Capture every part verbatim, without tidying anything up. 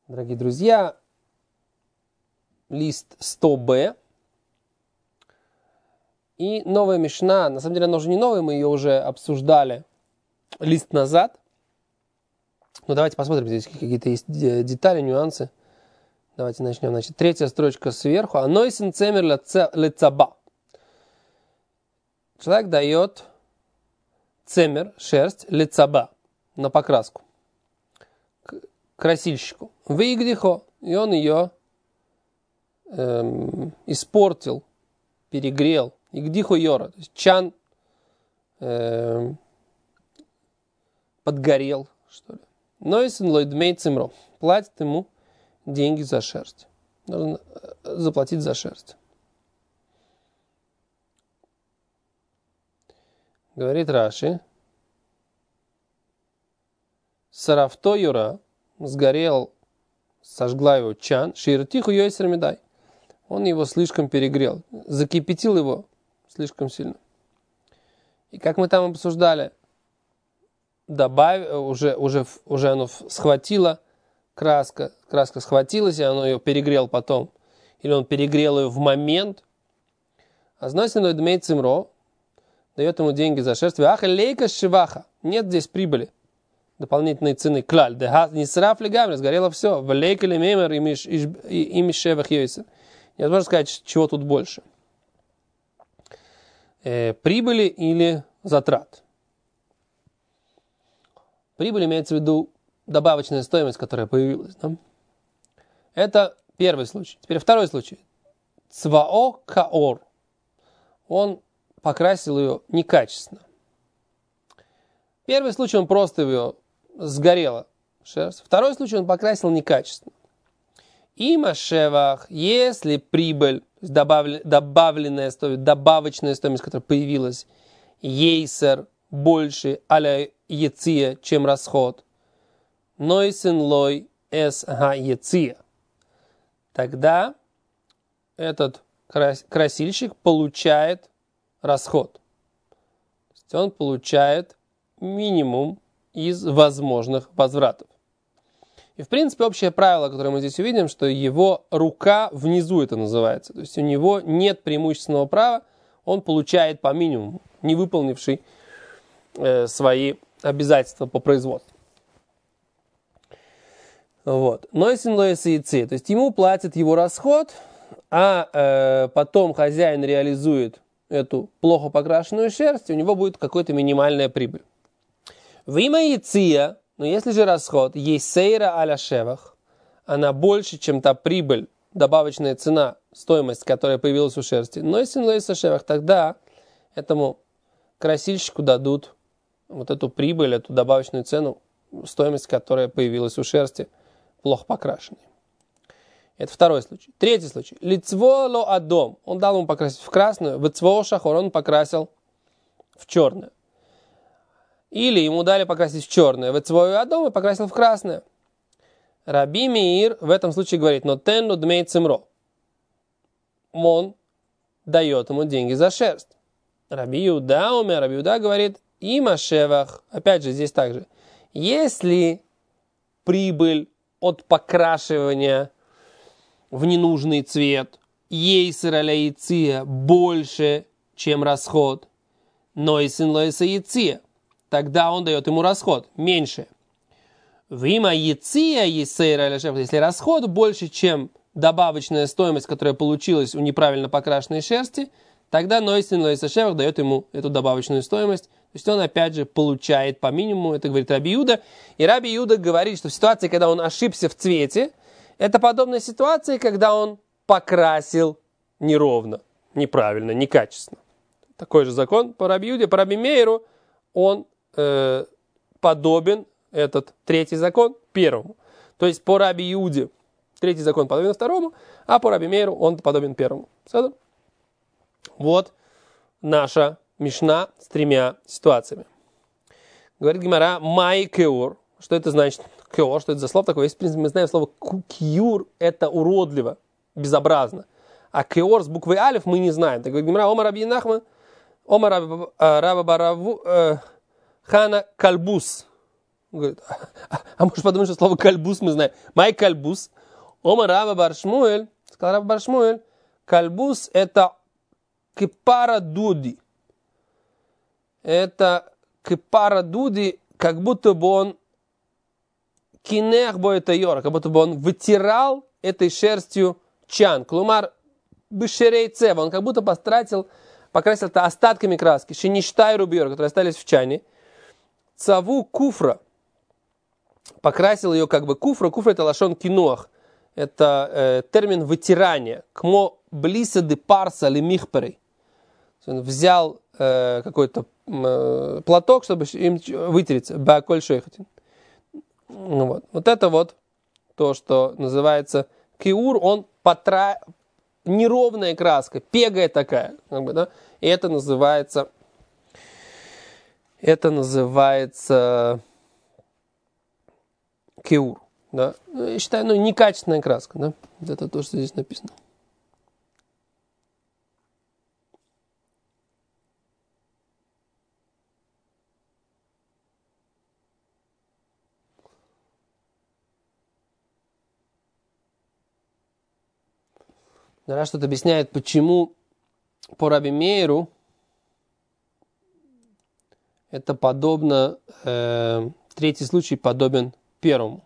Дорогие друзья, лист сто бэ. И новая мишна, на самом деле она уже не новая, мы ее уже обсуждали лист назад. Но давайте посмотрим, здесь какие-то есть детали, нюансы. Давайте начнем. Значит, третья строчка сверху. Анойсен цемер лецаба. Человек дает цемер, шерсть, лецаба, на покраску, к красильщику. Выигдихо, и он ее эм, испортил, перегрел. Игдихо йора, то есть чан эм, подгорел, что ли. Нойсен лойдмей цимро. Платит ему деньги за шерсть. Нужно заплатить за шерсть. Говорит Раши. Сарафто юра, сгорел, сожгла его чан, ширтиху йойсер медай. Он его слишком перегрел, закипятил его слишком сильно. И как мы там обсуждали, добавь, уже, уже, уже оно схватило, краска, краска схватилась, и оно ее перегрел потом. Или он перегрел ее в момент. А значит, дмей цимро дает ему деньги за шерсть. Аха лейка шиваха. Нет здесь прибыли. Дополнительной цены. Клаль. Не сраф ли гамри, сгорело все. В лейка ли мемер и мишевах йойсер. Невозможно сказать, чего тут больше. Э, прибыли или затрат. Прибыль имеется в виду добавочная стоимость, которая появилась. Да? Это первый случай. Теперь второй случай. Цвао каор. Он покрасил ее некачественно. Первый случай он просто ее сгорела шерсть. Второй случай он покрасил некачественно. И машевах, если прибыль, добавлен, добавленная стоимость, добавочная стоимость, которая появилась, ейсер больше аля еция, чем расход, нойсен лой эс га еция, тогда этот красильщик получает расход. То есть он получает минимум из возможных возвратов. И, в принципе, общее правило, которое мы здесь увидим, что его рука внизу это называется. То есть у него нет преимущественного права, он получает по минимуму, не выполнивший э, свои обязательства по производству. Вот. Нойсен лоэс яйцы. То есть ему платят его расход, а э, потом хозяин реализует эту плохо покрашенную шерсть, и у него будет какая-то минимальная прибыль. В имя яйция, но если же расход есть сейра аля шевах, она больше, чем та прибыль, добавочная цена, стоимость, которая появилась у шерсти, но если лоэс шевах, тогда этому красильщику дадут вот эту прибыль, эту добавочную цену, стоимость, которая появилась у шерсти, плохо покрашенной. Это второй случай. Третий случай. Лицво ло адом. Он дал ему покрасить в красную. Вецво шахор он покрасил в черную. Или ему дали покрасить в черное. Вецво адом и покрасил в красное. Раби Меир в этом случае говорит, но тенну дмей цимро. Он дает ему деньги за шерсть. Раби Юда умер. Раби Юда говорит, и машевах. Опять же, здесь также. Если прибыль от покрашивания в ненужный цвет ейсер аля яйция больше, чем расход, нойсен лоэса яйция, тогда он дает ему расход меньше. В имя яйция ейсер аля шевах, если расход больше, чем добавочная стоимость, которая получилась у неправильно покрашенной шерсти, тогда нойсен лоэса шевах дает ему эту добавочную стоимость. То есть он опять же получает по минимуму, это говорит Раби Юда. И Раби Юда говорит, что в ситуации, когда он ошибся в цвете, это подобная ситуация, когда он покрасил неровно, неправильно, некачественно. Такой же закон по Раби Юде, по Раби Меиру, он э, подобен, этот третий закон, первому. То есть по Раби Юде третий закон подобен второму, а по Раби Меиру он подобен первому. Вот наша мишна с тремя ситуациями. Говорит Гемара, май кеур. Что это значит? Кеур, что это за слово такое? Если, в принципе, мы знаем слово кьюр, это уродливо, безобразно. А кеур с буквой алиф мы не знаем. Так говорит Гемара, омар раби Нахман, омар раба бараву, хана кальбус. Он говорит, а, а может подумать, что слово кальбус мы знаем. Май кальбус. Ома Раба бар Шмуэль, сказал Раба бар Шмуэль, кальбус это кипара дуди. Это кипара дуди, как будто бы он кинех бо это йора, как будто бы он вытирал этой шерстью чан. Клумар бешерей цева, он как будто потратил, покрасил это остатками краски. Шиништай рубьер, которые остались в чане. Цаву куфра, покрасил ее как бы куфра. Куфра это лашон кинуах. Это э, термин вытирания. Кмо блиса де парса ли михперей. Он взял э, какой-то э, платок, чтобы им вытереться. Бааколь шейхатин. Вот. вот это вот то, что называется киур. Он потра... неровная краска, пегая такая. Как бы, да? И это называется... Это называется киур. Да? Я считаю, ну, некачественная краска. Да? Это то, что здесь написано. Раш тут объясняет, почему по Раби Мейру это подобно, э, третий случай подобен первому.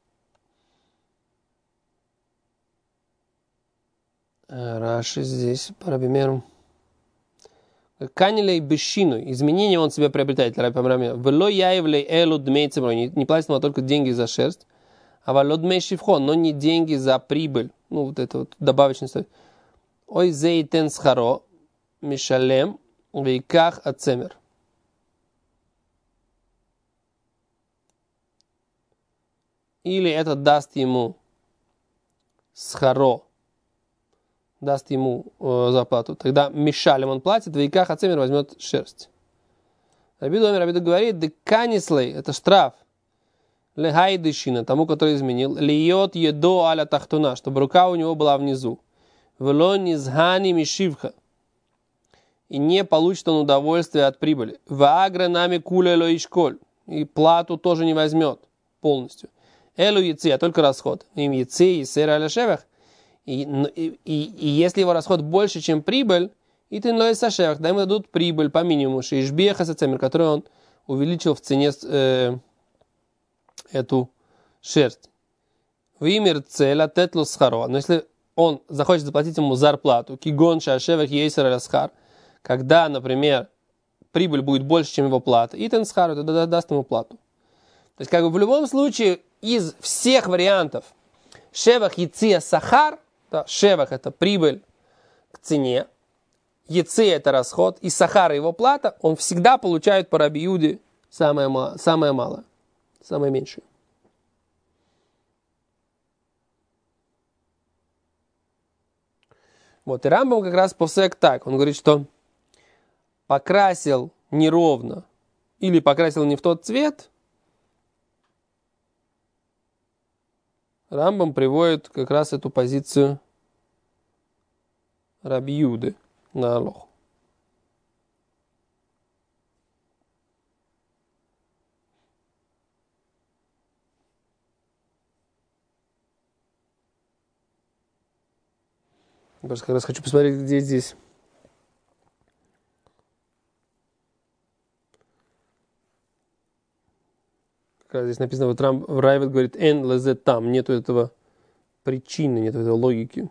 Раши здесь по Раби Мейру. Канилей бешину, изменения он себя приобретает. Вело яевлей элу дмей цемрой, не платит ему только деньги за шерсть, а вало дмей шифхон, но не деньги за прибыль. Ну, вот это вот добавочный стоит. Ой зейтен схаро, мишалем, вейках ацемер. Или это даст ему схаро, даст ему э, зарплату. Тогда мишалем он платит, вейках ацемер возьмет шерсть. Рабиду Омер, Рабиду говорит, деканислей, это штраф. Лехайдышина, тому, который изменил. Льет едо аля тахтуна, чтобы рука у него была внизу. Вело низгани мишивха. И не получит он удовольствие от прибыли. Ваагра нами кулело и школь. И плату тоже не возьмет полностью. Элу яци, а только расход. Им яци и сэр аля шевах. И, и, и, и если его расход больше, чем прибыль, и ты ной сашевах, да ему дадут прибыль по минимуму. Шишбеха сацемер, который он увеличил в цене э, эту шерсть. В имя целя тетлу схаро. Но если он захочет заплатить ему зарплату, кигон шашевах ейсер расхар, когда, например, прибыль будет больше, чем его плата, и тен схару, тогда даст ему плату. То есть, как бы в любом случае, из всех вариантов шевах яция сахар, да, шевах это прибыль к цене, яция это расход, и сахар его плата, он всегда получает по Раби Юде самое, ма- самое малое, самое меньшее. Вот, и Рамбам как раз посек так, он говорит, что покрасил неровно или покрасил не в тот цвет, Рамбам приводит как раз эту позицию Раби Юды на алоху. Я просто как раз хочу посмотреть, где здесь. Как раз здесь написано, вот Рам, Райвет говорит, эн лезе там, нету этого причины, нету этой логики.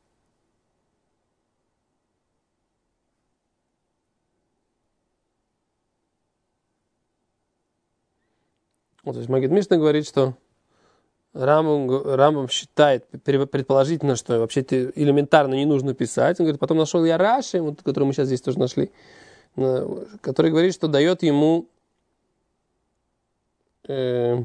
Вот, то есть Магид Мишна говорит, что Рамбам, Рамбам считает предположительно, что вообще-то элементарно не нужно писать. Он говорит, потом нашел я Раши, вот, который мы сейчас здесь тоже нашли, который говорит, что дает ему э,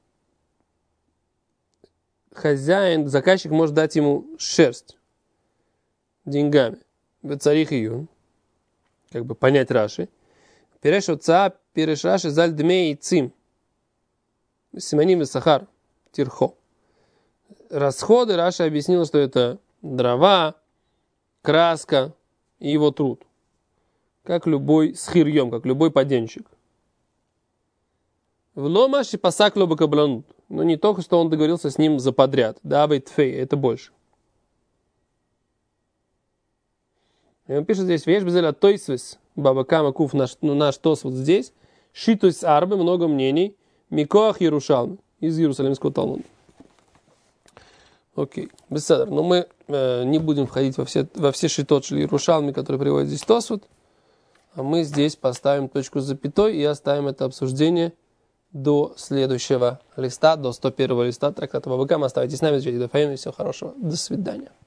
хозяин, заказчик может дать ему шерсть деньгами. Царих ее, как бы понять Раши. Переш отца, переш Раши, заль дмей и цим. Симоним и сахар. Тирхо. Расходы Раша объяснил, что это дрова, краска и его труд. Как любой схирьем, как любой поденщик. В ломаши пасак лоба кабланут. Но не только, что он договорился с ним за подряд. Да, тфей, это больше. И он пишет здесь, вещь безеля тойсвис, баба кама куф, наш, ну, наш тос вот здесь, шитусь арбы, много мнений, микоах Ярушалмы, из Иерусалимского Талмуда. Окей, беседер. Но мы э, не будем входить во все, во все шитот шли Ярушалми, которые приводят здесь Тосфот, а мы здесь поставим точку с запятой и оставим это обсуждение до следующего листа, до сто первого листа трактата Баба Кама. Оставайтесь с нами, всего хорошего, до свидания.